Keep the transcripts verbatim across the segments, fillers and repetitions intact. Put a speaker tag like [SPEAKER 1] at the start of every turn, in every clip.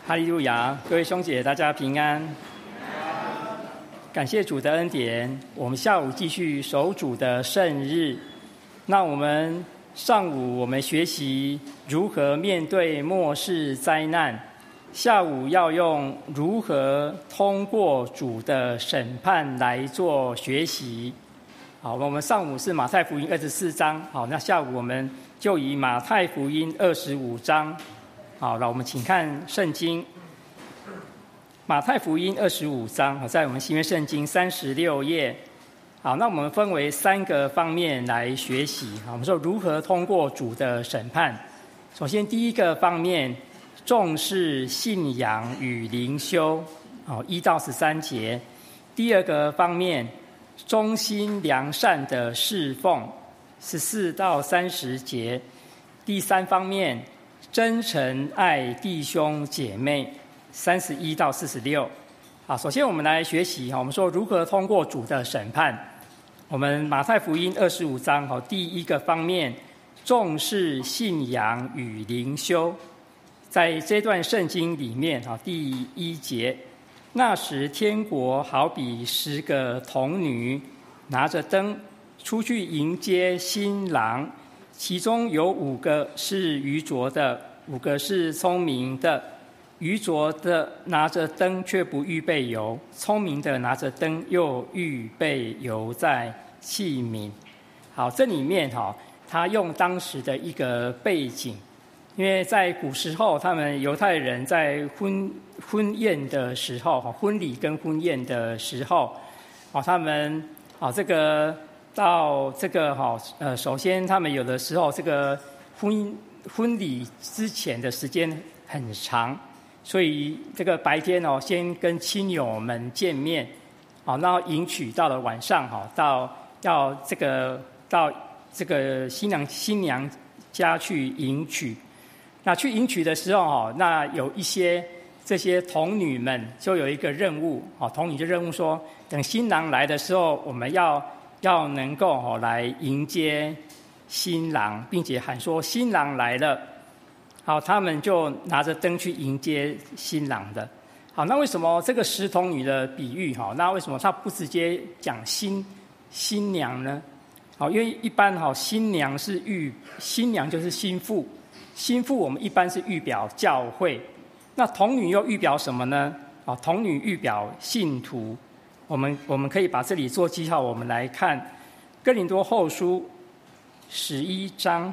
[SPEAKER 1] 哈利路亚，各位兄姐，大家平安。感谢主的恩典，我们下午继续守主的圣日。那我们上午我们学习如何面对末世灾难，下午要用如何通过主的审判来做学习。好，我们上午是马太福音二十四章，好，那下午我们就以马太福音二十五章。好，那我们请看圣经，马太福音二十五章，在我们新约圣经三十六页。好，那我们分为三个方面来学习。好，我们说如何通过主的审判。首先，第一个方面，重视信仰与灵修，好，一到十三节。第二个方面，忠心良善的侍奉，十四到三十节。第三方面，真诚爱弟兄姐妹，三十一到四十六。好，首先我们来学习，我们说如何通过主的审判。我们马太福音二十五章，第一个方面，重视信仰与灵修。在这段圣经里面，第一节，那时天国好比十个童女拿着灯出去迎接新郎，其中有五个是愚拙的，五个是聪明的。愚拙的拿着灯却不预备油，聪明的拿着灯又预备油在器皿。好，这里面哈，他用当时的一个背景，因为在古时候，他们犹太人在婚婚宴的时候，婚礼跟婚宴的时候，他们啊这个到这个哈呃，首先他们有的时候这个婚婚礼之前的时间很长。所以这个白天哦，先跟亲友们见面，好，然后迎娶到了晚上哈，到要这个到这个新娘新娘家去迎娶。那去迎娶的时候哈，那有一些这些童女们就有一个任务，好，童女就任务说，等新郎来的时候，我们要要能够哦来迎接新郎，并且喊说新郎来了。好，他们就拿着灯去迎接新郎的。好，那为什么这个十童女的比喻？哈，那为什么他不直接讲新新娘呢？好，因为一般哈，新娘是预新娘就是新妇，新妇我们一般是预表教会。那童女又预表什么呢？啊，童女预表信徒。我们我们可以把这里做记号，我们来看哥林多后书十一章。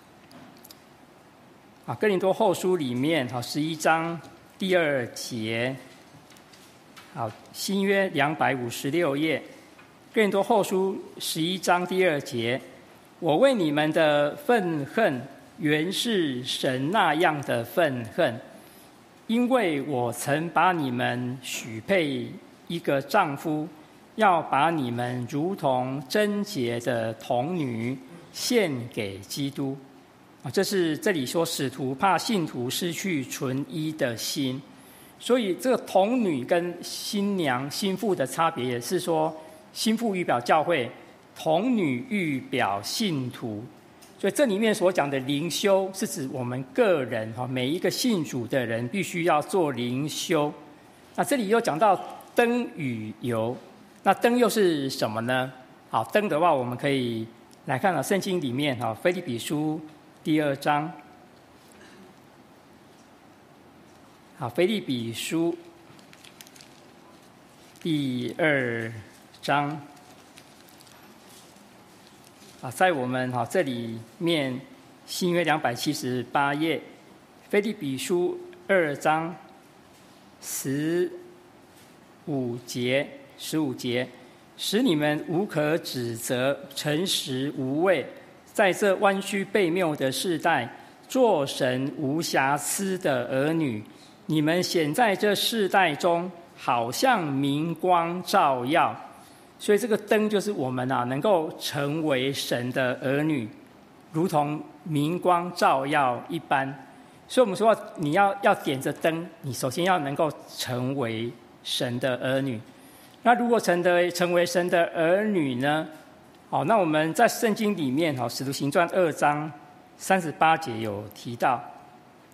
[SPEAKER 1] 啊，哥林多后书里面，好，十一章第二节，好，新约两百五十六页，哥林多后书十一章第二节，我为你们的愤恨，原是神那样的愤恨，因为我曾把你们许配一个丈夫，要把你们如同贞洁的童女献给基督。啊，这是这里说使徒怕信徒失去纯一的心，所以这个童女跟新娘新妇的差别也是说，新妇预表教会，童女预表信徒。所以这里面所讲的灵修是指我们个人哈，每一个信主的人必须要做灵修。那这里又讲到灯与油，那灯又是什么呢？好，灯的话我们可以来看到圣经里面哈，腓立比书第二章，好，腓立比书第二章，啊，在我们哈这里面新约两百七十八页，腓立比书二章十五节，十五节，使你们无可指责，诚实无畏。在这弯曲悖谬的世代，做神无瑕疵的儿女，你们显在这世代中，好像明光照耀。所以这个灯就是我们啊，能够成为神的儿女，如同明光照耀一般。所以我们说，你要要点着灯，你首先要能够成为神的儿女。那如果成的成为神的儿女呢？好，那我们在圣经里面，《使徒行传》二章三十八节有提到，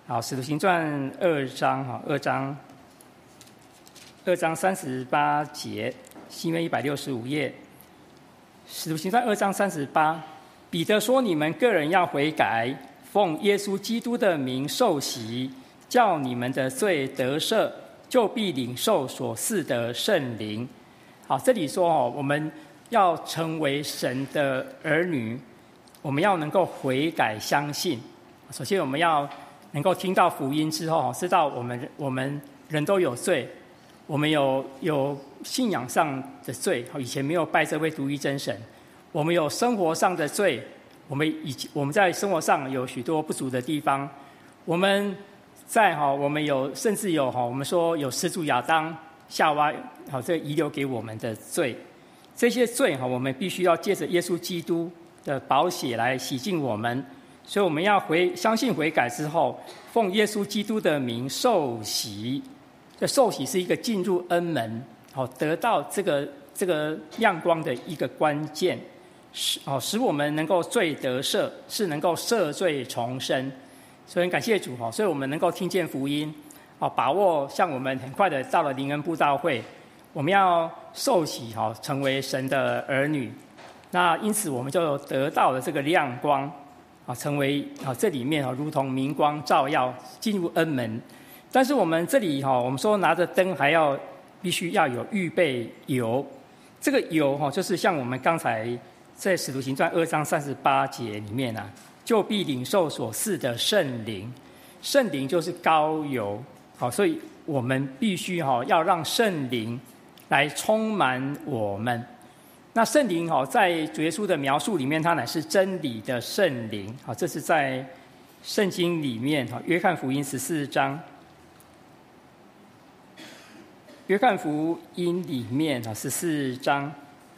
[SPEAKER 1] 好，使徒行传二章哈，二章二章三十八节，新约一百六十五页。使徒行传二章三十八，彼得说：“你们个人要悔改，奉耶稣基督的名受洗，叫你们的罪得赦，就必领受所赐的圣灵。”好，这里说哦，我们要成为神的儿女，我们要能够悔改相信。首先，我们要能够听到福音之后，知道我们我们人都有罪，我们有有信仰上的罪，以前没有拜这位独一真神；我们有生活上的罪，我们以我们在生活上有许多不足的地方。我们在哈，我们有甚至有哈，我们说有始祖亚当、夏娃，好，这遗留给我们的罪，这些罪哈，我们必须要借着耶稣基督的宝血来洗净我们。所以我们要回相信悔改之后，奉耶稣基督的名受洗。这受洗是一个进入恩门，好，得到这个这个亮光的一个关键，使哦使我们能够罪得赦，是能够赦罪重生。所以很感谢主哈，所以我们能够听见福音，哦，把握像我们很快的到了灵恩布道会，我们要受洗哈，成为神的儿女。那因此我们就得到了这个亮光。啊，成为啊，这里面啊，如同明光照耀，进入恩门。但是我们这里哈，我们说拿着灯还要必须要有预备油。这个油哈，就是像我们刚才在使徒行传二章三十八节里面啊，就必领受所赐的圣灵。圣灵就是膏油，好，所以我们必须哈要让圣灵来充满我们。那圣灵哈，在主耶稣的描述里面，它乃是真理的圣灵。好，这是在圣经里面哈，约翰福音十四章，约翰福音里面哈十四章，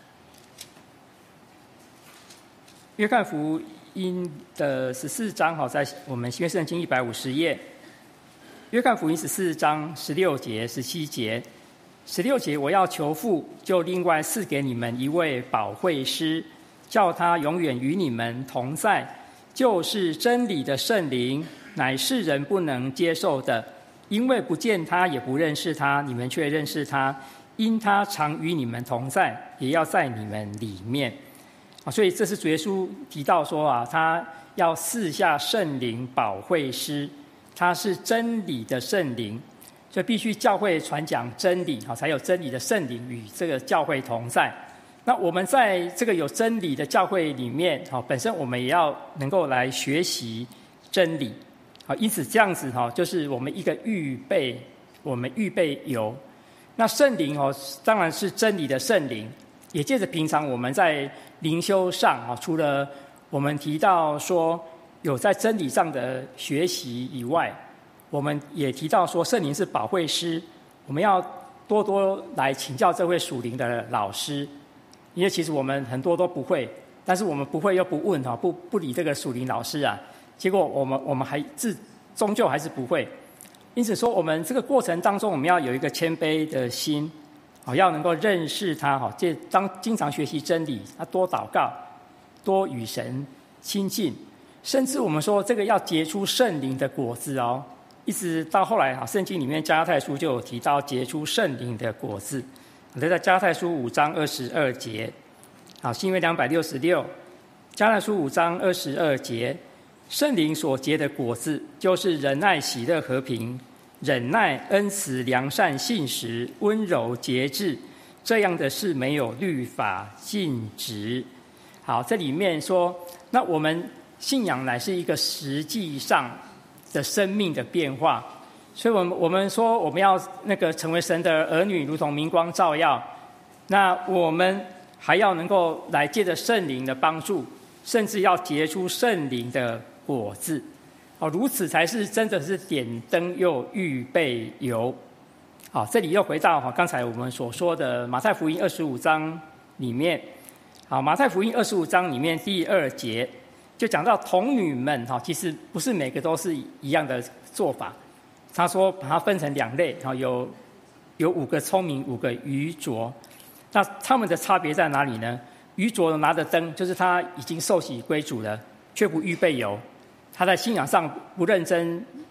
[SPEAKER 1] 约翰福音的十四章哈，在我们新约圣经一百五十页，约翰福音十四章十六节、十七节。十六节，我要求父，就另外赐给你们一位保惠师，叫他永远与你们同在，就是真理的圣灵，乃世人不能接受的，因为不见他也不认识他，你们却认识他，因他常与你们同在，也要在你们里面。啊，所以这是主耶稣提到说啊，他要赐下圣灵保惠师，他是真理的圣灵。所以必须教会传讲真理，才有真理的圣灵与这个教会同在。那我们在这个有真理的教会里面，本身我们也要能够来学习真理。因此这样子就是我们一个预备，我们预备油。那圣灵当然是真理的圣灵，也借着平常我们在灵修上，除了我们提到说有在真理上的学习以外，我们也提到说圣灵是保惠师，我们要多多来请教这位属灵的老师，因为其实我们很多都不会，但是我们不会又不问，不不理这个属灵老师啊，结果我们我们还自终究还是不会。因此说我们这个过程当中，我们要有一个谦卑的心，要能够认识他，这当经常学习真理，多祷告，多与神亲近，甚至我们说这个要结出圣灵的果子哦。一直到后来，圣经里面加拉太书就有提到结出圣灵的果子，在加拉太书五章二十二节，好，新约两百六十六，加拉太书五章二十二节，圣灵所结的果子，就是仁爱、喜乐、和平、忍耐、恩慈、良善、信实、温柔、节制，这样的事没有律法禁止。好，这里面说，那我们信仰乃是一个实际上的生命的变化，所以我们我们说我们要那个成为神的儿女，如同明光照耀。那我们还要能够来借着圣灵的帮助，甚至要结出圣灵的果子。好，如此才是真的是点灯又预备油。好，这里又回到刚才我们所说的马太福音二十五章里面。好，马太福音二十五章里面第二节。就讲到童女们哈，其实不是每个都是一样的做法。他说把它分成两类，有有五个聪明，五个愚拙。那他们的差别在哪里呢？愚拙的拿着灯，就是他已经受洗归主了，却不预备油。他在信仰上不认真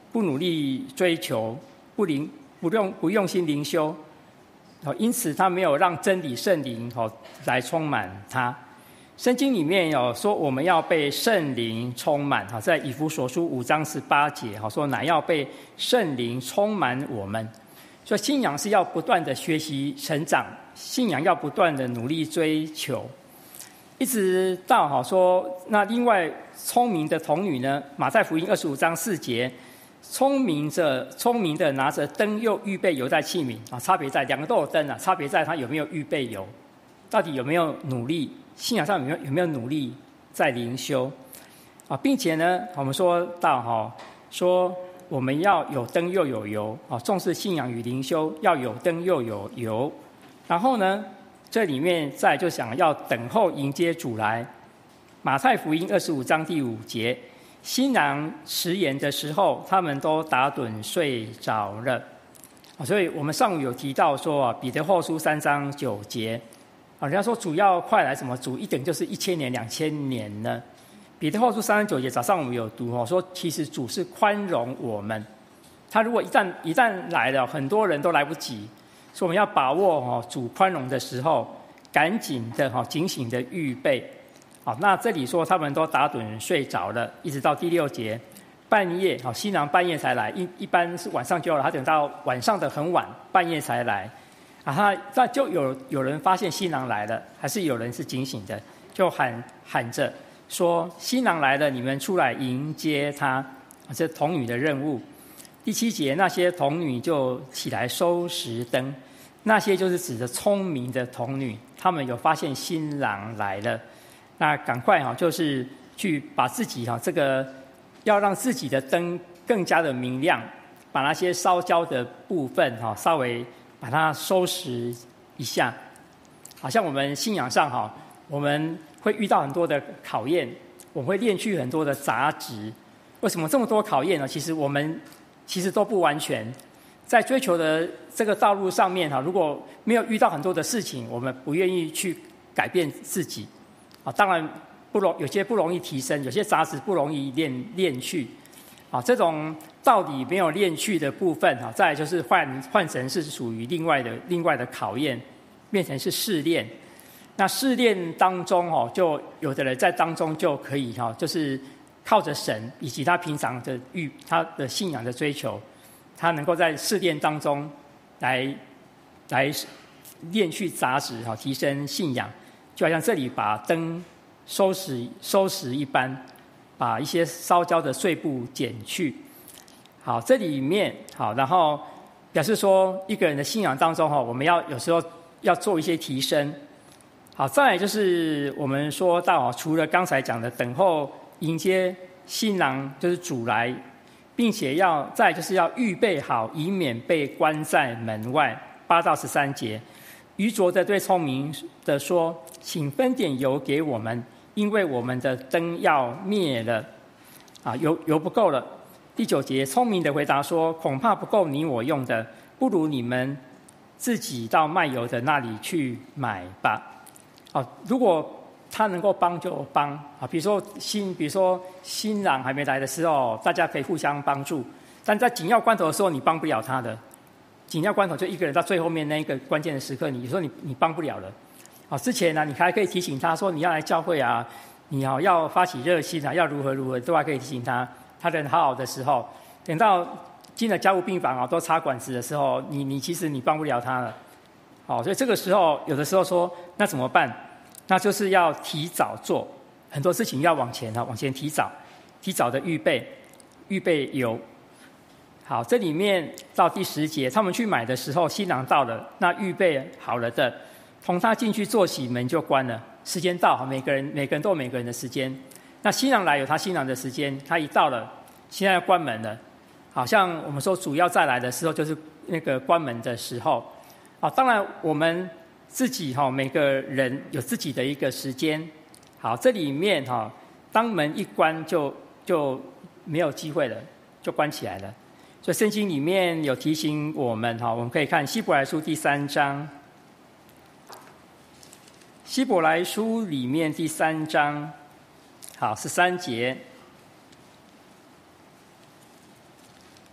[SPEAKER 1] 不努力追求，不灵不用不用心灵修，因此他没有让真理圣灵来充满他。圣经里面有说我们要被圣灵充满，在以弗所书五章十八节说乃要被圣灵充满我们。所以信仰是要不断的学习成长，信仰要不断的努力追求，一直到说那另外聪明的童女呢，马太福音二十五章四节，聪明着聪明的拿着灯又预备油在器皿啊，差别在两个都有灯啊，差别在他有没有预备油，到底有没有努力，信仰上有没有有没有努力在灵修啊，并且呢，我们说到哈，说我们要有灯又有油啊，重视信仰与灵修，要有灯又有油。然后呢，这里面再就想要等候迎接主来。马太福音二十五章第五节，新郎迟延的时候，他们都打盹睡着了。所以我们上午有提到说啊，彼得后书三章九节啊，人家说主要快来，什么主一等就是一千年、两千年呢？彼得后书三章九节，早上我们有读哦，说其实主是宽容我们，他如果一旦一旦来了，很多人都来不及，所以我们要把握哦主宽容的时候，赶紧的哈警醒的预备。好，那这里说他们都打盹睡着了，一直到第六节，半夜好，新郎半夜才来，一一般是晚上就要了，他等到晚上的很晚，半夜才来。啊，他那就有有人发现新郎来了，还是有人是警醒的，就喊喊着说新郎来了，你们出来迎接他。这童女的任务。第七节，那些童女就起来收拾灯，那些就是指的聪明的童女，他们有发现新郎来了，那赶快哈，就是去把自己哈这个要让自己的灯更加的明亮，把那些烧焦的部分哈稍微把它收拾一下。好像我们信仰上哈，我们会遇到很多的考验，我们会练去很多的杂质。为什么这么多考验呢？其实我们其实都不完全，在追求的这个道路上面哈，如果没有遇到很多的事情，我们不愿意去改变自己啊。当然不容有些不容易提升，有些杂质不容易练练去啊。这种到底没有练去的部分哈，再来就是换换成是属于另外的另外的考验，变成是试炼。那试炼当中哈，就有的人在当中就可以哈，就是靠着神以及他平常的欲他的信仰的追求，他能够在试炼当中来来练去杂质哈，提升信仰。就好像这里把灯收拾收拾一般，把一些烧焦的碎布剪去。好，这里面好，然后表示说一个人的信仰当中哈，我们要有时候要做一些提升。好，再来就是我们说到，除了刚才讲的等候迎接新郎就是主来，并且要再就是要预备好，以免被关在门外。八到十三节，愚拙的对聪明的说：“请分点油给我们，因为我们的灯要灭了。”啊，油油不够了。第九节，聪明的回答说：“恐怕不够你我用的，不如你们自己到卖油的那里去买吧。”啊，如果他能够帮就帮啊，比如说新，比如说新郎还没来的时候，大家可以互相帮助。但在紧要关头的时候，你帮不了他的。紧要关头就一个人到最后面那一个关键的时刻，你说你你帮不了了。啊，之前呢、啊，你还可以提醒他说你要来教会啊，你好要发起热心啊，要如何如何，都还可以提醒他。他人好好的时候，等到进了家务病房啊，都插管子的时候，你你其实你帮不了他了。好，所以这个时候有的时候说那怎么办？那就是要提早做很多事情，要往前啊，往前提早，提早的预备，预备油。好，这里面到第十节，他们去买的时候，新郎到了，那预备好了的，同他进去坐席，门就关了。时间到，每个人每个人都有每个人的时间。那新郎来有他新郎的时间，他一到了，现在要关门了。好像我们说主要再来的时候，就是那个关门的时候。好，当然我们自己哈，每个人有自己的一个时间。好，这里面哈，当门一关就就没有机会了，就关起来了。所以圣经里面有提醒我们哈，我们可以看希伯来书第三章。希伯来书里面第三章，好，十三节。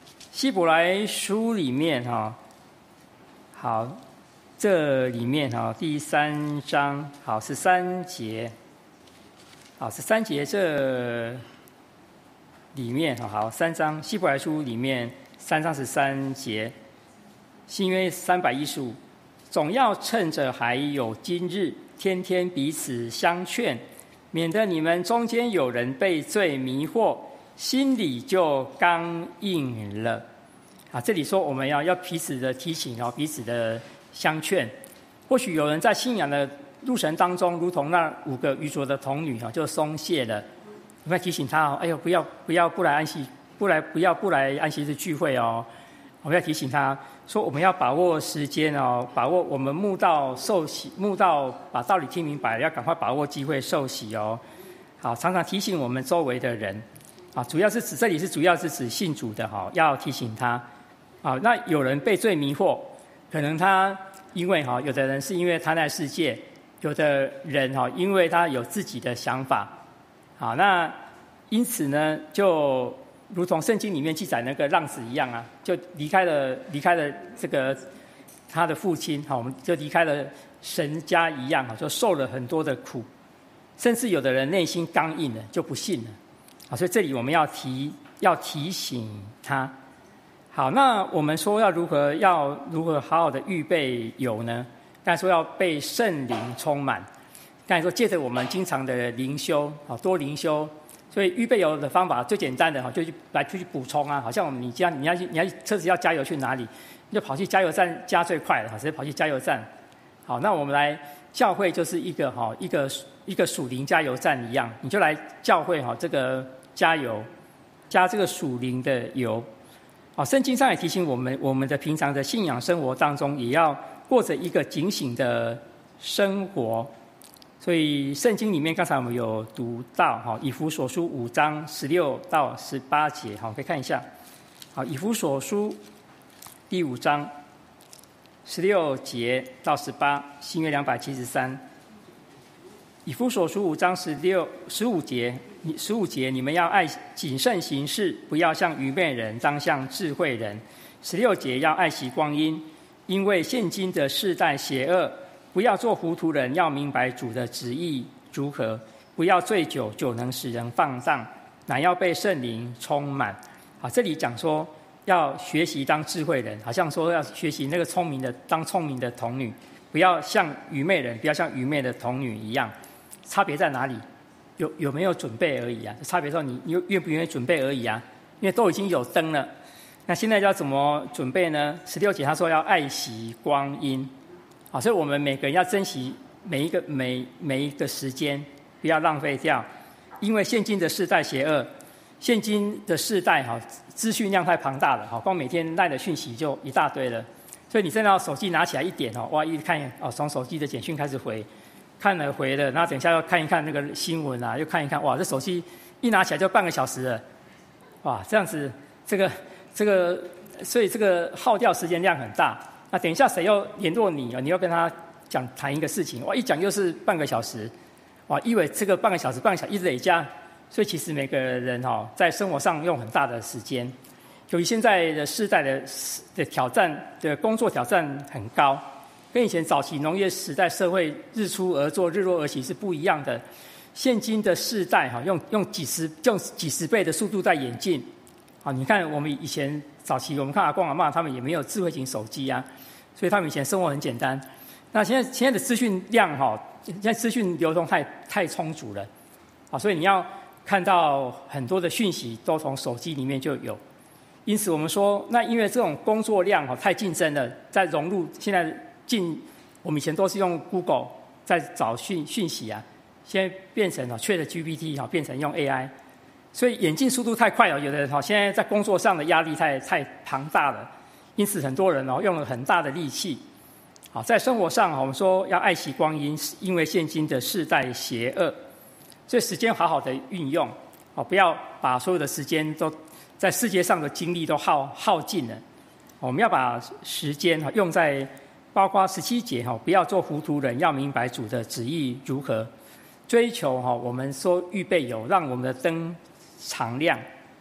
[SPEAKER 1] 希伯来书里面哈，好，这里面哈第三章好十三节，好十三节这里面好三章希伯来书里面三章十三节，新约三百一十五，总要趁着还有今日，天天彼此相劝，免得你们中间有人被罪迷惑，心里就刚硬了。啊，这里说我们要要彼此的提醒，然后彼此的相劝。或许有人在信仰的路程当中，如同那五个愚拙的童女就松懈了。我们要提醒他哦，哎呦，不要不要不来安息，不来不要不来安息日聚会哦。我们要提醒他说，我们要把握时间哦，把握我们慕道受洗，慕道把道理听明白，要赶快把握机会受洗哦。好，常常提醒我们周围的人。啊，主要是指这里是主要是指信主的哈，要提醒他。啊，那有人被罪迷惑，可能他因为哈，有的人是因为贪爱世界，有的人哈，因为他有自己的想法。好，那因此呢，就如同圣经里面记载那个浪子一样啊，就离开了离开了这个他的父亲，好，我们就离开了神家一样啊，就受了很多的苦，甚至有的人内心刚硬了，就不信了。啊，所以这里我们要提要提醒他。好，那我们说要如何要如何好好的预备油呢？刚才说要被圣灵充满，刚才说借着我们经常的灵修，好多灵修，所以预备油的方法最简单的哈，就去来去补充啊。好像我们你家你要你要车子要加油去哪里，你就跑去加油站加最快的，直接跑去加油站。好，那我们来教会就是一个哈一个一个属灵加油站一样，你就来教会哈这个加油，加这个属灵的油。好，圣经上也提醒我们，我们的平常的信仰生活当中，也要过着一个警醒的生活。所以圣经里面刚才我们有读到哈，以弗所书五章十六到十八节，好，可以看一下。好，以弗所书第五章十六节到十八，新约两百七十三。以弗所书五章十六十五节，十五节，你们要爱谨慎行事，不要像愚昧人，当像智慧人。十六节要爱惜光阴，因为现今的世代邪恶，不要做糊涂人，要明白主的旨意如何。不要醉酒，酒能使人放荡，乃要被圣灵充满。好，这里讲说要学习当智慧人，好像说要学习那个聪明的当聪明的童女，不要像愚昧人，不要像愚昧的童女一样。差别在哪里？有有没有准备而已啊？差别说你你愿不愿意准备而已啊？因为都已经有灯了，那现在要怎么准备呢？十六节他说要爱惜光阴，好，所以我们每个人要珍惜每一个每每一个时间，不要浪费掉。因为现今的世代邪恶，现今的世代哈资讯量太庞大了，哈，光每天赖的讯息就一大堆了，所以你真的要手机拿起来一点哦，哇，一看哦，从手机的简讯开始回。看了回了，然后等一下又看一看那个新闻啊，又看一看，哇，这手机一拿起来就半个小时了，哇，这样子，这个这个，所以这个耗掉时间量很大。那等一下谁要联络你啊？你要跟他讲谈一个事情，哇，一讲又是半个小时，哇，因为这个半个小时、半个小时一直累加，所以其实每个人哈、哦、在生活上用很大的时间。由于现在的世代的的挑战的工作挑战很高。跟以前早期农业时代社会日出而作日落而息是不一样的，现今的世代哈用用几十用几十倍的速度在演进，好，你看我们以前早期我们看阿公阿嬷他们也没有智慧型手机啊，所以他们以前生活很简单。那现在现在的资讯量哈，现在资讯流动太太充足了，好，所以你要看到很多的讯息都从手机里面就有。因此我们说，那因为这种工作量哈太竞争了，在融入现在。进我们以前都是用 Google 在找讯讯息啊，现在变成了 ChatGPT 哈，变成用 A I， 所以演进速度太快了，有的人哈现在在工作上的压力太太庞大了，因此很多人哦用了很大的力气。好，在生活上我们说要爱惜光阴，因为现今的世代邪恶，所以时间好好的运用，哦，不要把所有的时间都在世界上的精力都耗耗尽了，我们要把时间哈用在。包括十七节哈，不要做糊涂人，要明白主的旨意如何。追求哈，我们说预备油，让我们的灯常亮。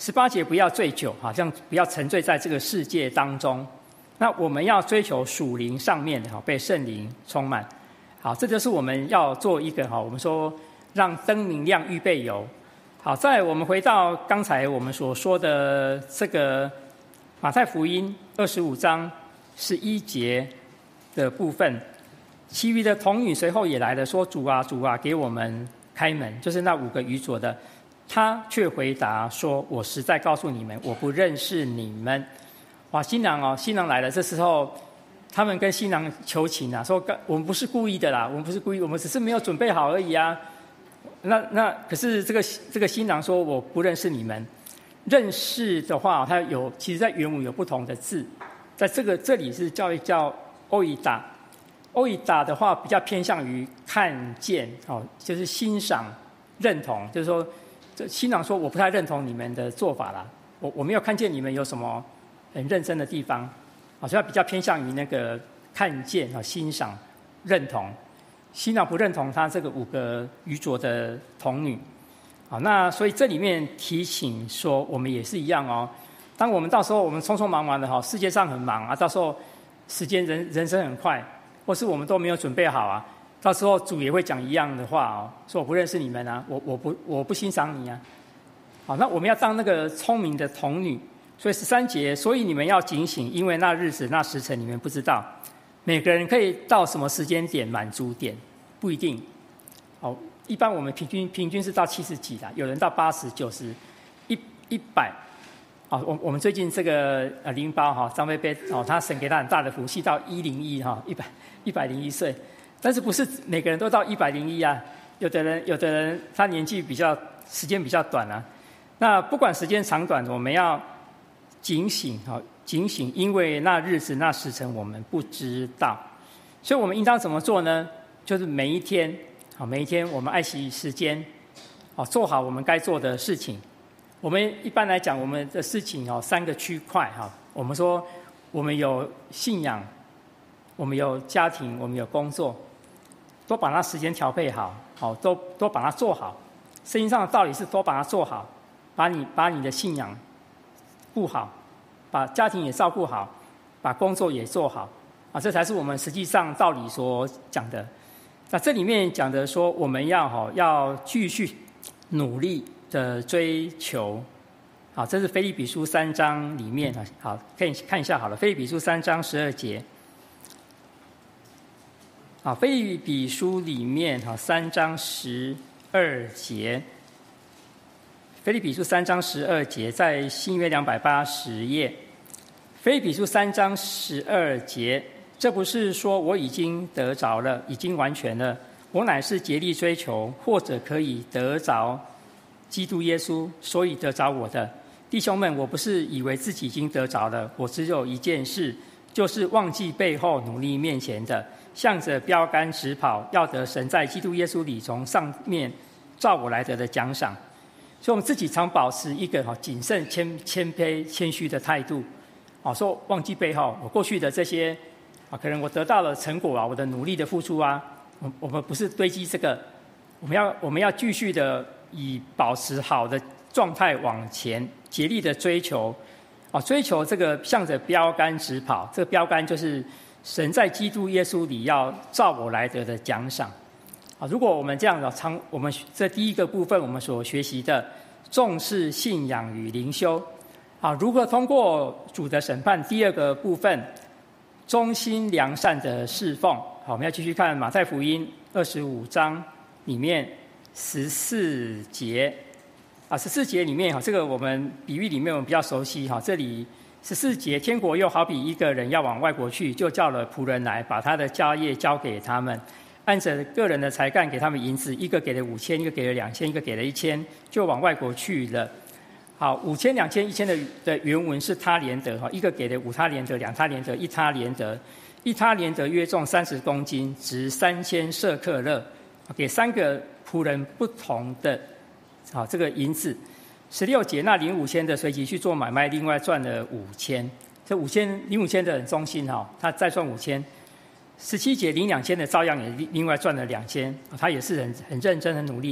[SPEAKER 1] 十八节不要醉酒，好像不要沉醉在这个世界当中。那我们要追求属灵上面的，被圣灵充满。好，这就是我们要做一个，我们说让灯明亮，预备油。好，再来我们回到刚才我们所说的这个马太福音二十五章十一节的部分，其余的童女随后也来了，说：“主啊，主啊，给我们开门。”就是那五个愚拙的，他却回答说：“我实在告诉你们，我不认识你们。”哇，新郎哦，新郎来了，这时候他们跟新郎求情啊，说：“我们不是故意的啦，我们不是故意，我们只是没有准备好而已啊。”那那可是这个这个新郎说：“我不认识你们。”认识的话，它有其实在原文有不同的字，在这个这里是叫叫欧伊达，欧伊达的话比较偏向于看见哦，就是欣赏、认同，就是说，这新郎说：“我不太认同你们的做法啦，我我没有看见你们有什么很认真的地方。”啊，所以它比较偏向于那个看见啊、欣赏、认同。新郎不认同他这个五个愚拙的童女，好，那所以这里面提醒说，我们也是一样哦。当我们到时候我们匆匆忙忙的哈，世界上很忙啊，到时候时间人人生很快，或是我们都没有准备好啊，到时候主也会讲一样的话哦，说我不认识你们啊，我我不我不欣赏你啊。好，那我们要当那个聪明的童女，所以十三节，所以你们要警醒，因为那日子那时辰你们不知道。每个人可以到什么时间点满足点不一定，好，一般我们平均平均是到七十几啦，有人到八十、九十、一一百。好，我我们最近这个呃灵包哈张贝贝哦，他神给他很大的福气到一零一哈一百一百零一岁，但是不是每个人都到一百零一啊？有的人有的人他年纪比较时间比较短啊。那不管时间长短，我们要警醒哈。警醒，因为那日子那时辰我们不知道，所以我们应当怎么做呢？就是每一天，好，每一天我们爱惜时间，好，做好我们该做的事情。我们一般来讲，我们的事情哦，三个区块哈。我们说，我们有信仰，我们有家庭，我们有工作，都把它时间调配好，好，都都把它做好。圣经上的道理是，都把它做好，把你把你的信仰顾好。把家庭也照顾好，把工作也做好，啊，这才是我们实际上道理所讲的。那这里面讲的说，我们要哈要继续努力的追求，好，这是腓立比书三章里面啊，好，可以看一下好了，腓立比书三章十二节，啊，腓立比书里面哈三章十二节。腓立比书三章十二节，在新约两百八十页。腓立比书三章十二节，这不是说我已经得着了，已经完全了，我乃是竭力追求，或者可以得着基督耶稣，所以得着我的。弟兄们，我不是以为自己已经得着了，我只有一件事，就是忘记背后，努力面前的，向着标杆直跑，要得神在基督耶稣里从上面照我来得的奖赏。所以我们自己常保持一个谨慎、谦谦卑、谦虚的态度，啊，说忘记背后，我过去的这些啊，可能我得到了成果啊，我的努力的付出啊，我我们不是堆积这个，我们要我们要继续的以保持好的状态往前，竭力的追求，啊，追求这个向着标杆直跑，这个标杆就是神在基督耶稣里要照我来得的奖赏。啊，如果我们这样的常，我们这第一个部分我们所学习的重视信仰与灵修，啊，如何通过主的审判？第二个部分，忠心良善的侍奉。好，我们要继续看马太福音二十五章里面十四节，啊，十四节里面哈，这个我们比喻里面我们比较熟悉哈，这里十四节，天国又好比一个人要往外国去，就叫了仆人来，把他的家业交给他们。按着个人的才干给他们银子，一个给了五千，一个给了两千，一个给了一千，就往外国去了。好，五千、两千、一千的的原文是他连得哈，一个给了五他连得，两他连得，一他连得，一他连得约重三十公斤，值三千舍客勒，给三个仆人不同的好这个银子。十六节，那领五千的随即去做买卖，另外赚了五千。这五千领五千的很忠心哈，他再赚五千。十七节领两千的照样也另外赚了两千，他也是很很认真、很努力的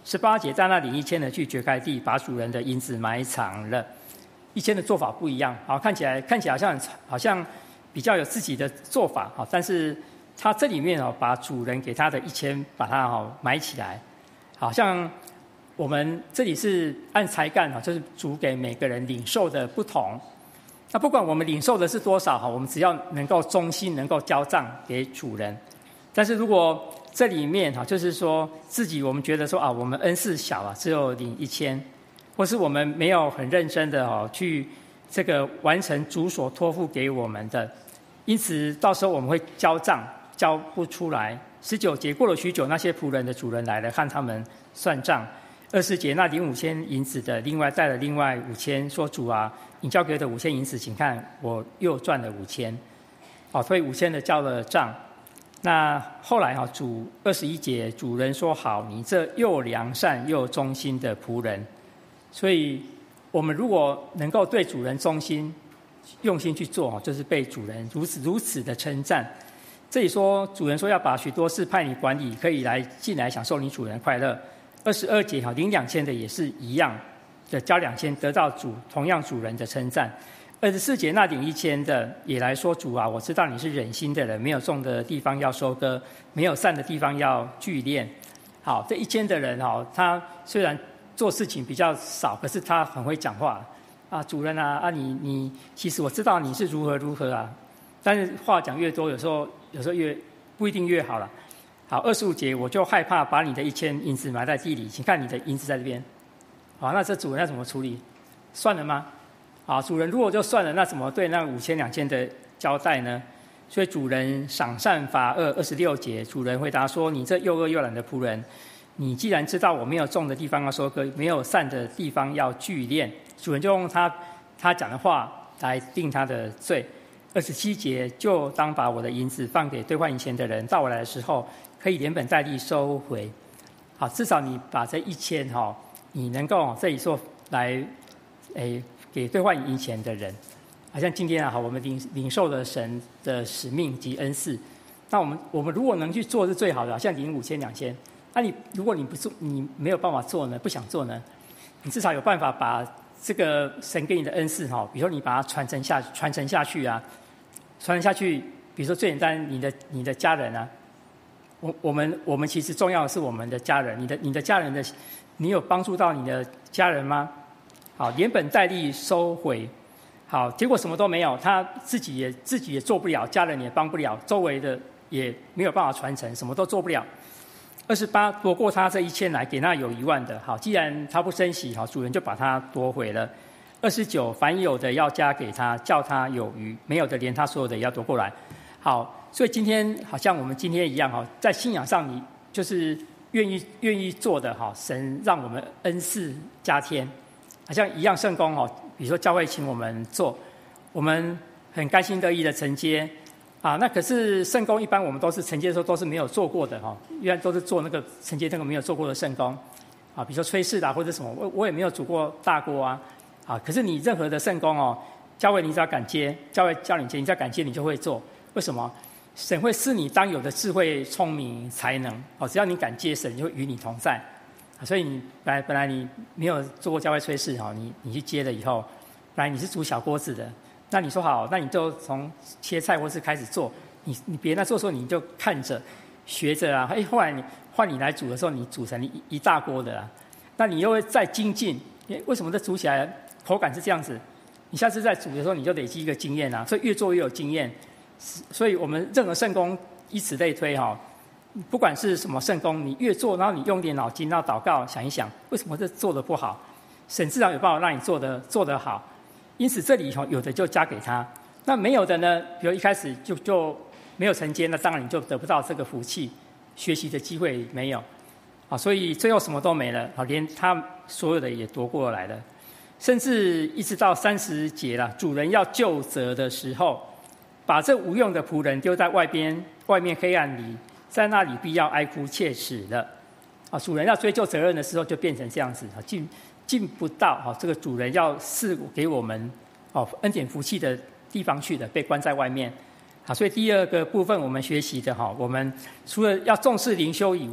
[SPEAKER 1] 十八节，在那领一千的去掘开地，把主人的银子埋藏了。一千的做法不一样，好，看起来看起来好像好像比较有自己的做法，好，但是他这里面哦，把主人给他的一千，把它哦埋起来，好像我们这里是按才干哈，就是主给每个人领受的不同。那不管我们领受的是多少哈，我们只要能够忠心，能够交账给主人。但是如果这里面哈，就是说自己我们觉得说啊，我们恩赐小啊，只有领一千，或是我们没有很认真的哈去这个完成主所托付给我们的，因此到时候我们会交账交不出来。十九节，过了许久，那些仆人的主人来了，看他们算账。二十节，那领五千银子的另外带了另外五千，说主啊，你交给我的五千银子，请看我又赚了五千。好，所以五千的交了账。那后来哈，主二十一节，主人说好，你这又良善又忠心的仆人。所以我们如果能够对主人忠心，用心去做，就是被主人如此如此的称赞。这里说主人说要把许多事派你管理，可以来进来享受你主人快乐。二十二节哈，领两千的也是一样的，交两千得到主同样主人的称赞。二十四节，那领一千的也来说主啊，我知道你是忍心的人，没有种的地方要收割，没有散的地方要聚敛。好，这一千的人哈，他虽然做事情比较少，可是他很会讲话啊，主人啊啊你你其实我知道你是如何如何啊，但是话讲越多，有时候有时候越不一定越好了。好，二十五节，我就害怕把你的一千银子埋在地里，请看你的银子在这边。好，那这主人要怎么处理？算了吗？好，主人如果就算了，那怎么对那五千两千的交代呢？所以主人赏善罚恶。二十六节，主人回答说：你这又恶又懒的仆人，你既然知道我没有种的地方要收割，没有散的地方要聚敛，主人就用他他讲的话来定他的罪。二十七节，就当把我的银子放给兑换银钱的人，到我来的时候可以连本带利收回。好，至少你把这一千哈，你能够这里做来，诶，给兑换银钱的人，好像今天啊，好，我们领领受了神的使命及恩赐。那我们我们如果能去做是最好的，好像领五千两千。那你如果你不做，你没有办法做呢，不想做呢，你至少有办法把这个神给你的恩赐哈，比如说你把它传承下传承下去啊。传承下去，比如说最简单，你的你的家人啊，我我们我们其实重要的是我们的家人，你的你的家人的，你有帮助到你的家人吗？好，连本带利收回，好，结果什么都没有，他自己也自己也做不了，家人也帮不了，周围的也没有办法传承，什么都做不了。二十八，夺过他这一千来，给那有一万的，好，既然他不珍惜，好，主人就把他夺回了。二十九，凡有的要加给他，叫他有余；没有的，连他所有的也要夺过来。好，所以今天好像我们今天一样哈，在信仰上你就是愿意愿意做的哈，神让我们恩赐加添，好像一样圣工哈，比如说教会请我们做，我们很甘心乐意的承接啊。那可是圣工一般我们都是承接的时候都是没有做过的哈，一般都是做那个承接那个没有做过的圣工啊，比如说炊事啦或者什么，我我也没有煮过大锅啊。啊！可是你任何的圣工哦，教会你只要敢接，教会教你接，你只要敢接，你就会做。为什么？神会赐你当有的智慧、聪明、才能。哦，只要你敢接，神就会与你同在。啊，所以你本来本来你没有做过教会炊事哈，你你去接了以后，本来你是煮小锅子的，那你说好，那你就从切菜或是开始做。你你别人在做的时候，你就看着学着啊。哎，后来你换你来煮的时候，你煮成一一大锅的啊，那你又会再精进。为什么这煮起来口感是这样子？你下次在煮的时候，你就累积一个经验啊，所以越做越有经验。所以我们任何圣工以此类推哈，不管是什么圣工，你越做，然后你用点脑筋，然后祷告想一想，为什么这做的不好？神自然有办法让你做的做得好。因此这里有的就加给他，那没有的呢，比如一开始就就没有承接，那当然你就得不到这个福气，学习的机会没有。啊，所以最后什么都没了，啊，连他所有的也夺过来了。甚至一直到三十节了，主人要究责的时候，把这无用的仆人丢在外边，外面黑暗里，在那里必要哀哭切齿了。啊，主人要追究责任的时候，就变成这样子，啊，进进不到啊，这个主人要赐给我们哦恩典福气的地方去的，被关在外面。啊，所以第二个部分我们学习的哈，我们除了要重视灵修以外，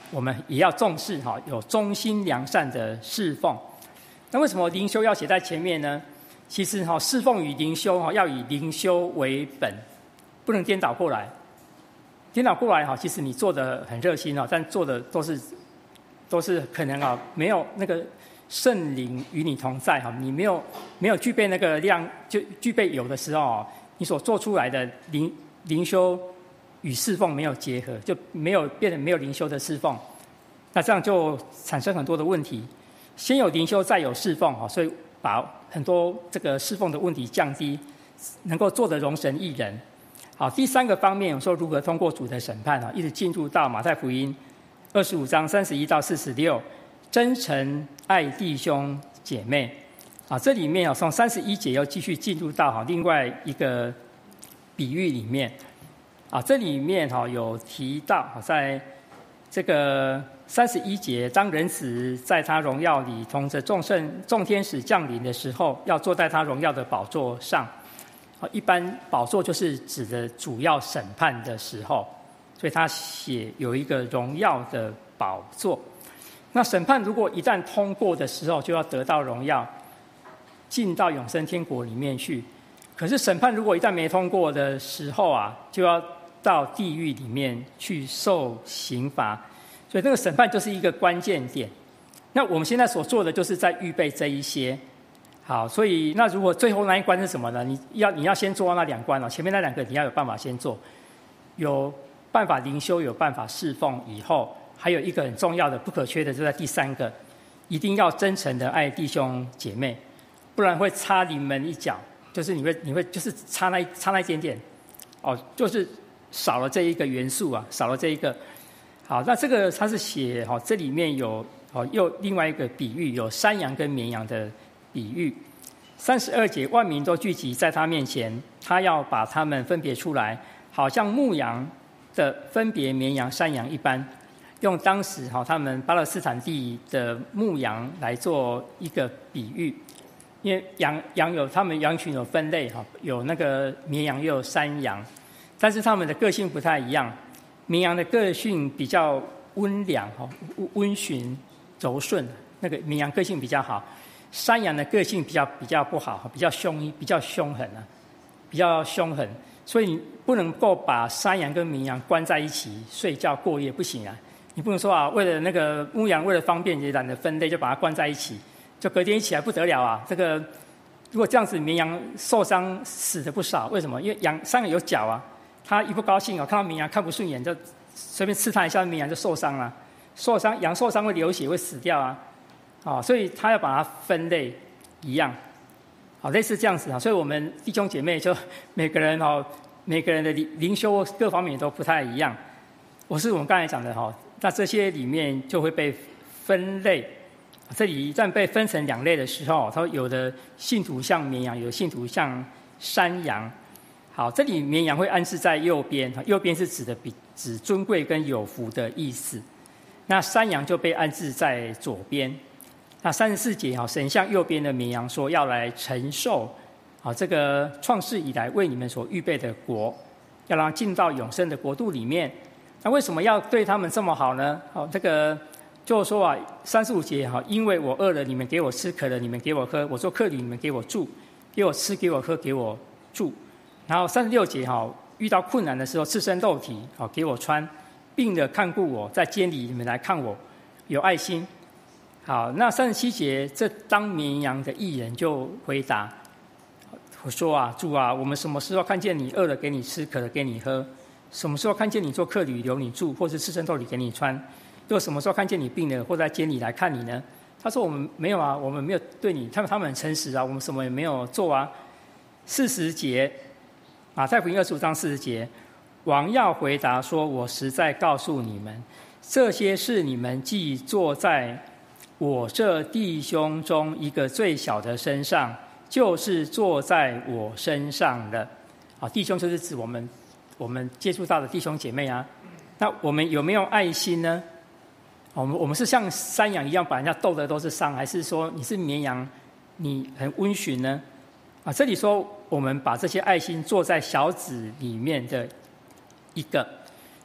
[SPEAKER 1] 我们也要重视哈，有忠心良善的侍奉。那为什么灵修要写在前面呢？其实哈，侍奉与灵修哈，要以灵修为本，不能颠倒过来。颠倒过来哈，其实你做的很热心哦，但做的都是都是可能啊，没有那个圣灵与你同在哈，你没有没有具备那个量，就具备有的时候，你所做出来的灵灵修与侍奉没有结合，就没有变成没有灵修的侍奉，那这样就产生很多的问题。先有灵修，再有侍奉哈，所以把很多这个侍奉的问题降低，能够做得容神益人。好，第三个方面，我说如何通过主的审判啊，一直进入到马太福音二十五章三十一到四十六，真诚爱弟兄姐妹啊，这里面啊，从三十一节又继续进入到哈另外一个比喻里面啊，这里面哈有提到，在这个三十一节，当人子在他荣耀里同着众圣众天使降临的时候，要坐在他荣耀的宝座上。一般宝座就是指的主要审判的时候，所以他写有一个荣耀的宝座。那审判如果一旦通过的时候，就要得到荣耀，进到永生天国里面去。可是审判如果一旦没通过的时候啊，就要到地狱里面去受刑罚。所以这个审判就是一个关键点。那我们现在所做的就是在预备这一些。好，所以那如果最后那一关是什么呢？你要你要先做到那两关哦，前面那两个你要有办法先做，有办法灵修，有办法侍奉以后，还有一个很重要的、不可缺的，就在第三个，一定要真诚的爱弟兄姐妹，不然会差临门一脚，就是你会你会就是差那差那一点点，哦，就是少了这一个元素啊，少了这一个。好，那这个他是写哦，这里面有哦又另外一个比喻，有山羊跟绵羊的比喻。三十二节，万民都聚集在他面前，他要把他们分别出来，好像牧羊的分别绵羊山羊一般，用当时哈他们巴勒斯坦地的牧羊来做一个比喻。因为羊羊有他们羊群有分类哈，有那个绵羊又有山羊，但是他们的个性不太一样。绵羊的个性比较温良哈，温驯柔顺，那个绵羊个性比较好。山羊的个性比较比较不好，比较凶，比较凶狠啊，比较凶狠，所以你不能够把山羊跟绵羊关在一起睡觉过夜，不行啊！你不能说啊，为了那个牧羊，为了方便也懒得分类，就把它关在一起，就隔天一起来不得了啊！这个如果这样子，绵羊受伤死的不少，为什么？因为羊山羊有角啊，它一不高兴啊，看到绵羊看不顺眼，就随便刺它一下，绵羊就受伤了。受伤，羊受伤会流血，会死掉啊！哦，所以他要把它分类一样，好，类似这样子啊。所以我们弟兄姐妹就每个人哦，每个人的灵修各方面都不太一样。我是我们刚才讲的哈，那这些里面就会被分类。这里一旦被分成两类的时候，它有的信徒像绵羊，有的信徒像山羊。好，这里绵羊会安置在右边，右边是指的比指尊贵跟有福的意思。那山羊就被安置在左边。那三十四节哈，神向右边的绵羊说，要来承受啊这个创世以来为你们所预备的国，要让进到永生的国度里面。那为什么要对他们这么好呢？好，这个就是说啊，三十五节哈，因为我饿了，你们给我吃；渴了，你们给我喝；我做客旅，你们给我住；给我吃，给我喝，给我住。然后三十六节哈，遇到困难的时候，赤身露体，好给我穿；病了看顾我，在监里你们来看我，有爱心。好，那三十七节，这当绵羊的义人就回答我说啊，主啊，我们什么时候看见你饿了给你吃，渴了给你喝？什么时候看见你做客旅留你住，或是赤身露体给你穿？又什么时候看见你病了或在监里来看你呢？他说我们没有啊，我们没有对你，他们他们很诚实啊，我们什么也没有做啊。四十节，马太福音二十五章四十节，王要回答说，我实在告诉你们，这些事你们既做在我这弟兄中一个最小的身上，就是坐在我身上的。啊，弟兄就是指我们我们接触到的弟兄姐妹啊。那我们有没有爱心呢？我们我们是像山羊一样把人家斗的都是伤，还是说你是绵羊，你很温驯呢？啊，这里说我们把这些爱心做在小子里面的一个。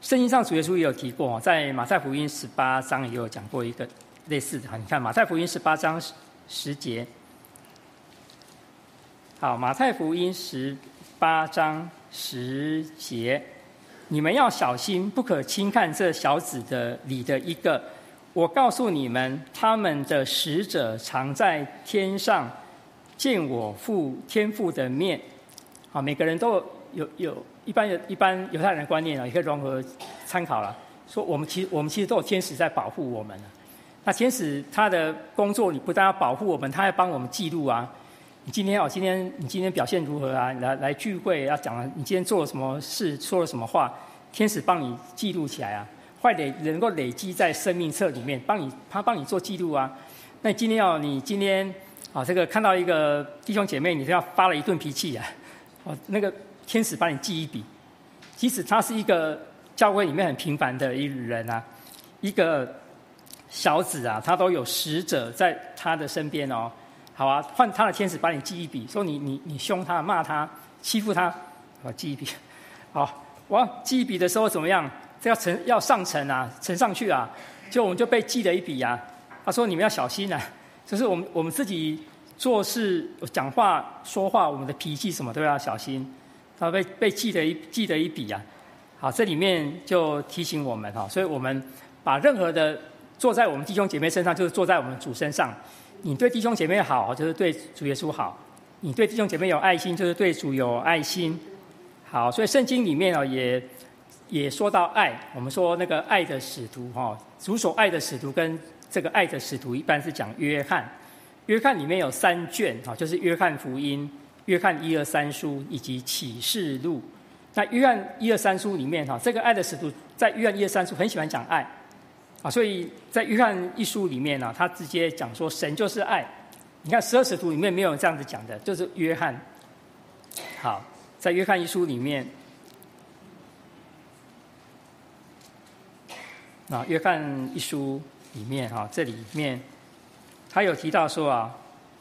[SPEAKER 1] 圣经上主耶稣也有提过，在马太福音十八章也有讲过一个类似的。你看马太福音十八章十节，好，马太福音十八章十节，你们要小心，不可轻看这小子的里的一个。我告诉你们，他们的使者常在天上见我父天父的面。好，每个人都有有一般有一般犹太人的观念啊，也可以融合参考了。说我们其实我们其实都有天使在保护我们。那天使他的工作，你不但要保护我们，他还帮我们记录啊。你今天哦，今天你今天表现如何啊？来来聚会要讲你今天做了什么事，说了什么话，天使帮你记录起来啊，坏累能够累积在生命册里面，帮你他帮你做记录啊。那你今天要你今天啊，这个看到一个弟兄姐妹，你都要发了一顿脾气啊，哦，那个天使帮你记一笔，即使他是一个教会里面很平凡的一人啊，一个小子啊，他都有使者在他的身边哦。好啊，换他的天使把你记一笔，说你你你凶他、骂他、欺负他，好记一笔。好，我记一笔的时候怎么样？这要呈要上呈啊，呈上去啊，就我们就被记了一笔啊。他说你们要小心啊，就是我们我们自己做事、讲话、说话，我们的脾气什么都要小心。他被被记了一记了一笔啊。好，这里面就提醒我们哈，所以我们把任何的坐在我们弟兄姐妹身上，就是坐在我们主身上。你对弟兄姐妹好，就是对主耶稣好；你对弟兄姐妹有爱心，就是对主有爱心。好，所以圣经里面哦，也也说到爱。我们说那个爱的使徒哈，主所爱的使徒跟这个爱的使徒，一般是讲约翰。约翰里面有三卷哈，就是约翰福音、约翰一二三书以及启示录。那约翰一二三书里面哈，这个爱的使徒在约翰一二三书很喜欢讲爱。啊，所以在约翰一书里面呢、啊，他直接讲说神就是爱。你看十二使徒里面没有这样子讲的，就是约翰。好，在约翰一书里面，啊，约翰一书里面哈、啊，这里面他有提到说啊，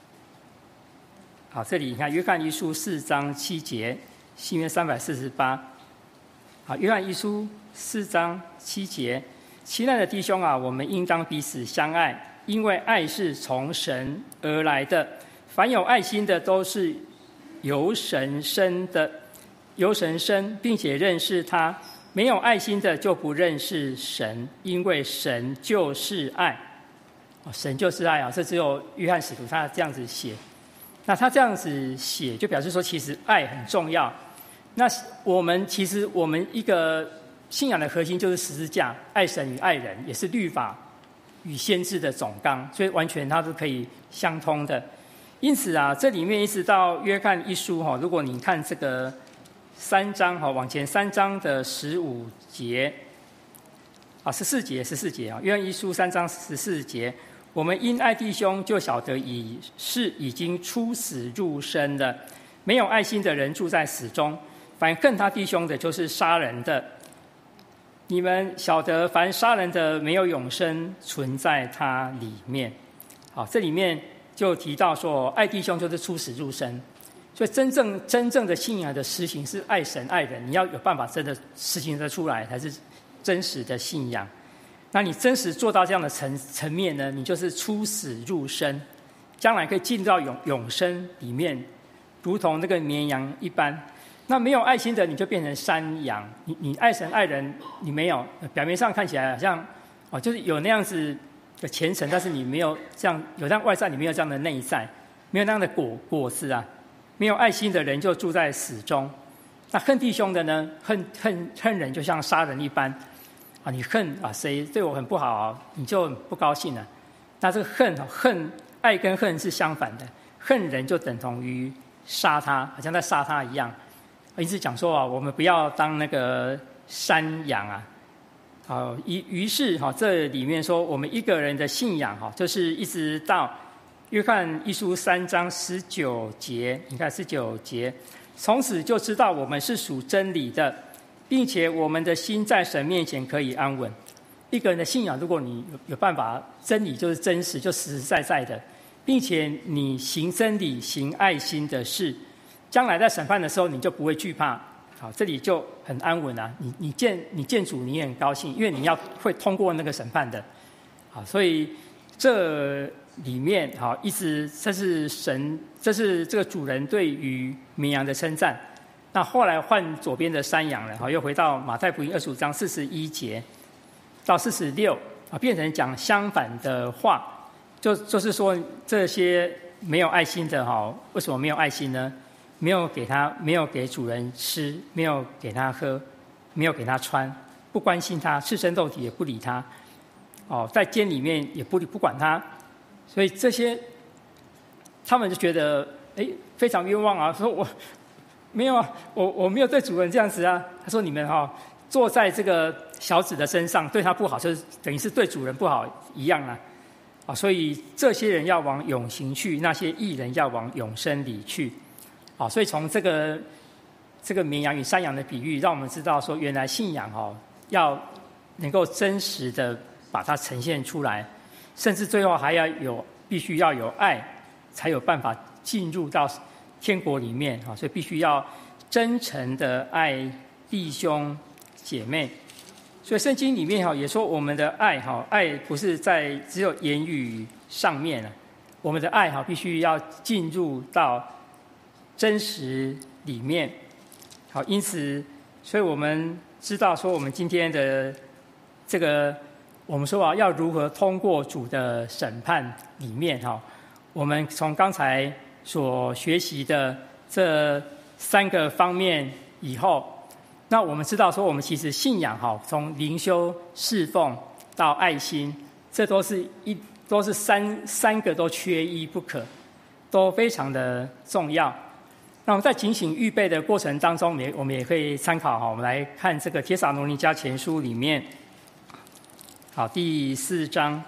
[SPEAKER 1] 好，这里你看约翰一书四章七节，新约三百四十八。好，约翰一书四章七节。亲爱的弟兄啊，我们应当彼此相爱，因为爱是从神而来的。凡有爱心的，都是由神生的，由神生，并且认识他。没有爱心的，就不认识神，因为神就是爱。哦，神就是爱啊！这只有约翰使徒他这样子写。那他这样子写，就表示说，其实爱很重要。那我们其实我们一个信仰的核心就是十字架，爱神与爱人，也是律法与先知的总纲，所以完全它是可以相通的。因此啊，这里面一直到约翰一书哈，如果你看这个三章哈，往前三章的十五节啊，十四节，十四节啊，约翰一书三章十四节，我们因爱弟兄，就晓得已是已经出死入生的。没有爱心的人住在死中，凡恨他弟兄的，就是杀人的。你们晓得，凡杀人的没有永生存在他里面。好，这里面就提到说，爱弟兄就是出死入生。所以真正真正的信仰的实行是爱神爱人，你要有办法真的实行得出来，才是真实的信仰。那你真实做到这样的层层面呢，你就是出死入生，将来可以进到永永生里面，如同那个绵羊一般。那没有爱心的，你就变成山羊。你你爱神爱人，你没有，表面上看起来好像哦，就是有那样子的虔诚，但是你没有这样有这样外在，你没有这样的内在，没有那样的果果子啊。没有爱心的人就住在死中。那恨弟兄的呢？恨恨恨人就像杀人一般啊！你恨啊谁对我很不好啊，你就不高兴了。那这个恨恨爱跟恨是相反的，恨人就等同于杀他，好像在杀他一样。一直讲说啊，我们不要当那个山羊啊。好，于于是哈，这里面说我们一个人的信仰哈，就是一直到约翰一书三章十九节，你看十九节，从此就知道我们是属真理的，并且我们的心在神面前可以安稳。一个人的信仰，如果你有办法，真理就是真实，就实实在在的，并且你行真理、行爱心的事，将来在审判的时候，你就不会惧怕好，这里就很安稳啊。你你见你见主，你也很高兴，因为你要会通过那个审判的。好，所以这里面好，意思这是神，这是这个主人对于绵羊的称赞。那后来换左边的山羊了，好，又回到马太福音二十五章四十一节到四十六啊，变成讲相反的话，就就是说这些没有爱心的哈，为什么没有爱心呢？没有给他，没有给主人吃，没有给他喝，没有给他穿，不关心他，赤身露体也不理他，哦，在监里面也不不管他，所以这些他们就觉得哎非常冤枉啊，说我没有啊，我我没有对主人这样子啊。他说你们哈、哦、坐在这个小子的身上，对他不好，就是等于是对主人不好一样啊。啊，所以这些人要往永刑去，那些义人要往永生里去。啊，所以从这个这个绵羊与山羊的比喻，让我们知道说，原来信仰哦要能够真实的把它呈现出来，甚至最后还要有必须要有爱，才有办法进入到天国里面啊，所以必须要真诚的爱弟兄姐妹。所以圣经里面哈也说，我们的爱哈，爱不是在只有言语上面啊，我们的爱哈必须要进入到真实里面。好，因此，所以我们知道说，我们今天的这个，我们说啊，要如何通过主的审判里面哈，我们从刚才所学习的这三个方面以后，那我们知道说，我们其实信仰哈，从灵修、侍奉到爱心，这都是一都是三三个都缺一不可，都非常的重要。那我们在警醒预备的过程当中，也我们也可以参考哈，我们来看这个帖撒罗尼迦前书里面，好，第四章。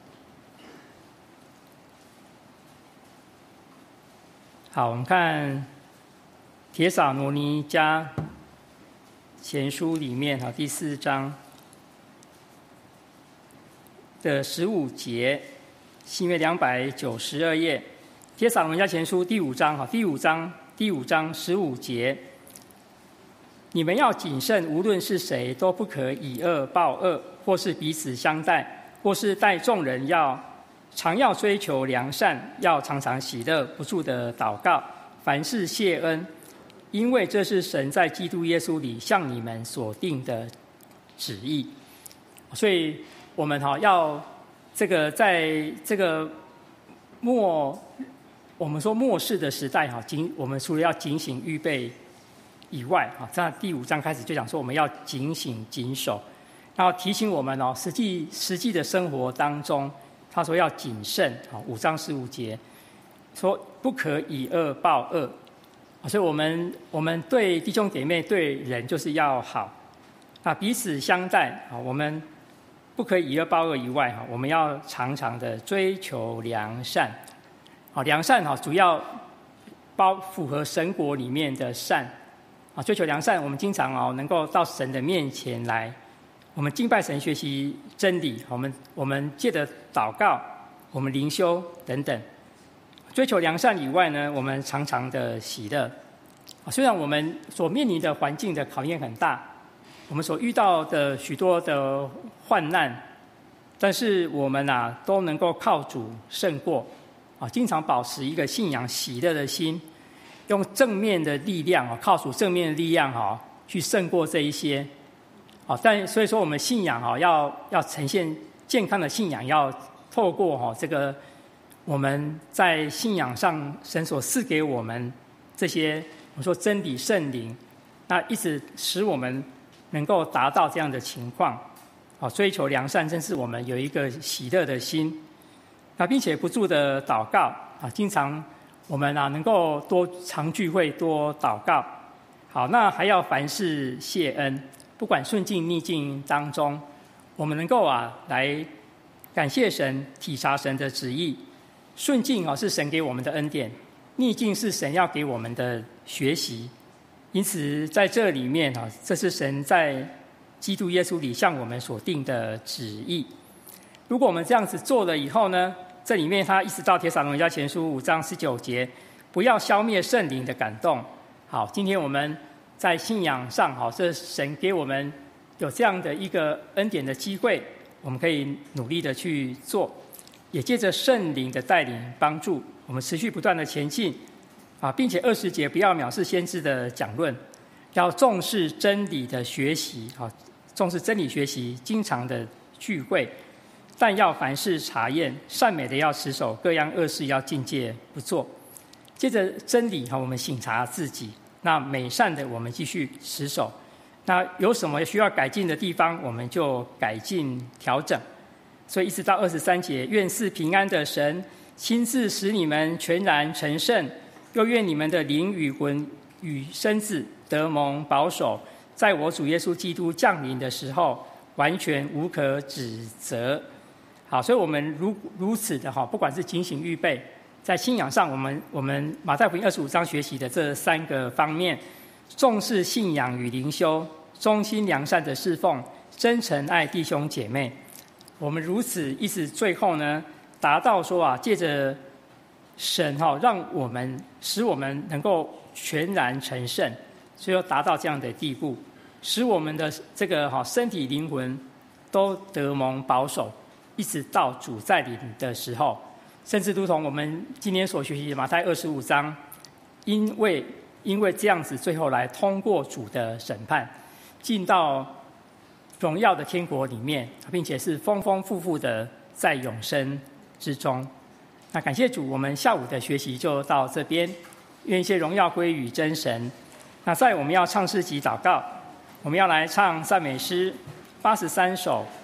[SPEAKER 1] 好，我们看帖撒罗尼迦前书里面哈第四章的十五节，新约两百九十二页，帖撒罗尼迦前书第五章哈第五章第五章十五节，你们要谨慎，无论是谁，都不可以恶报恶，或是彼此相待，或是待众人要。常要追求良善，要常常喜乐，不住的祷告，凡事谢恩，因为这是神在基督耶稣里向你们所定的旨意。所以我们哈要这个在这个末，我们说末世的时代哈，警我们除了要警醒预备以外哈，在第五章开始就讲说我们要警醒谨守，然后提醒我们哦，实际实际的生活当中。他说要谨慎，五章十五节说不可以恶报恶，所以我们我们对弟兄姐妹对人就是要好，啊彼此相待，我们不可以以恶报恶以外，我们要常常的追求良善，良善主要包符合神国里面的善，追求良善，我们经常能够到神的面前来。我们敬拜神、学习真理，我们我们借着祷告，我们灵修等等，追求良善以外呢，我们常常的喜乐。虽然我们所面临的环境的考验很大，我们所遇到的许多的患难，但是我们啊都能够靠主胜过，啊，经常保持一个信仰喜乐的心，用正面的力量啊，靠主正面的力量哈，去胜过这一些。好，但所以说我们信仰哈，要要呈现健康的信仰，要透过哈这个我们在信仰上神所赐给我们这些我们说真理圣灵，那一直使我们能够达到这样的情况，好，追求良善，真是我们有一个喜乐的心，那并且不住的祷告啊，经常我们啊能够多常聚会，多祷告，好，那还要凡事谢恩。不管顺境逆境当中，我们能够啊来感谢神，体察神的旨意。顺境啊是神给我们的恩典，逆境是神要给我们的学习。因此在这里面啊，这是神在基督耶稣里向我们所定的旨意。如果我们这样子做了以后呢，这里面他一直到帖撒罗尼迦前书五章十九节，不要消灭圣灵的感动。好，今天我们在信仰上，好，这神给我们有这样的一个恩典的机会，我们可以努力的去做，也借着圣灵的带领帮助，我们持续不断的前进啊，并且二十节不要藐视先知的讲论，要重视真理的学习，好，重视真理学习，经常的聚会，但要凡事查验，善美的要持守，各样恶事要禁戒不做。接着真理，我们省察自己，那美善的我们继续持守，那有什么需要改进的地方，我们就改进调整。所以一直到二十三节，愿赐平安的神亲自使你们全然成圣，又愿你们的灵与魂与身子得蒙保守，在我主耶稣基督降临的时候，完全无可指责。好，所以我们如如此的哈，不管是警醒预备，在信仰上，我们我们马太福音二十五章学习的这三个方面，重视信仰与灵修，忠心良善的侍奉，真诚爱弟兄姐妹。我们如此一直最后呢，达到说啊，借着神哈，让我们使我们能够全然成圣，所以要达到这样的地步，使我们的这个哈身体灵魂都得蒙保守，一直到主再临的时候。甚至如同我们今天所学习的马太二十五章，因为因为这样子，最后来通过主的审判，进到荣耀的天国里面，并且是丰丰富富的在永生之中。那感谢主，我们下午的学习就到这边，愿一切荣耀归于真神。那在我们要唱诗及祷告，我们要来唱赞美诗八十三首。